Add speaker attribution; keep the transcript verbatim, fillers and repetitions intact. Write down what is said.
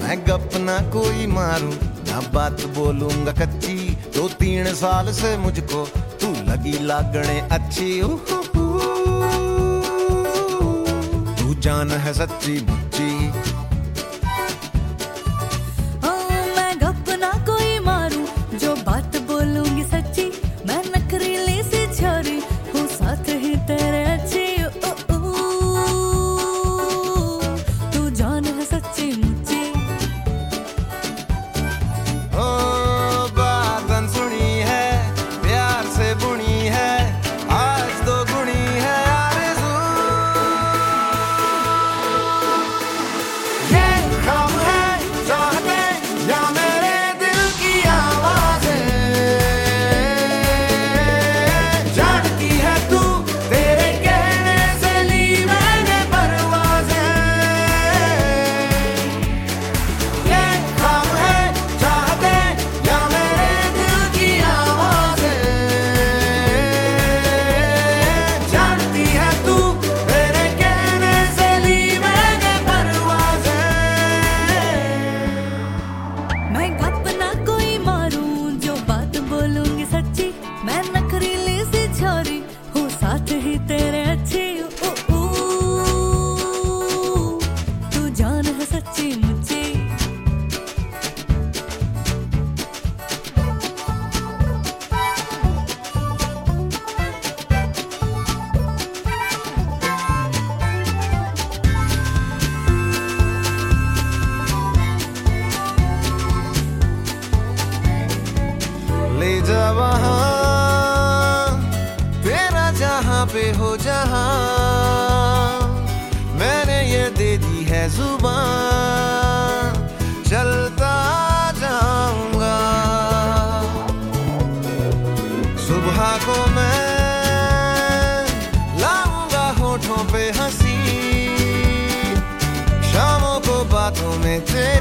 Speaker 1: मैं गप ना कोई मारूं, ना बात बोलूंगा कच्ची। दो तीन साल से मुझको तू लगी लागने अच्छी। तू जान है सच्ची मुच्ची।
Speaker 2: मैं गप ना कोई मारूं, जो बात बोलूंगी सच्ची। मैं नखरीली सी छोरी हूँ, साथ ही तेरे अच्छी। तू जान है सच्ची मुच्ची।
Speaker 1: ओ बातन सुनी है, प्यार से बुनी है, आज तो गुणी है आरज़ू। ये ख्वाब है चाहते या मेरे दिल की आवाज़ें, जानती है तू तेरे कहने से ली मैंने परवाज़ें। ये ख्वाब है चाहते या मेरे दिल की आवाज़ें, जानती है तू तेरे कहने से ली मैंने परवाज़ें।
Speaker 2: मैं गप ना कोई मारूं, जो बात बोलूंगी सच्ची। मैं नखरीली सी छोरी हूँ, साथ ही तेरे अच्छी। ओ, ओ, तू जान है सच्ची मुच्ची।
Speaker 1: ले जा वहाँ तेरा जहाँ पे हो जहाँ, मैंने ये दे दी है जुबान, चलता जाऊंगा। सुबह को मैं लाऊंगा होठों पे हंसी, शामों को बातों में तेरी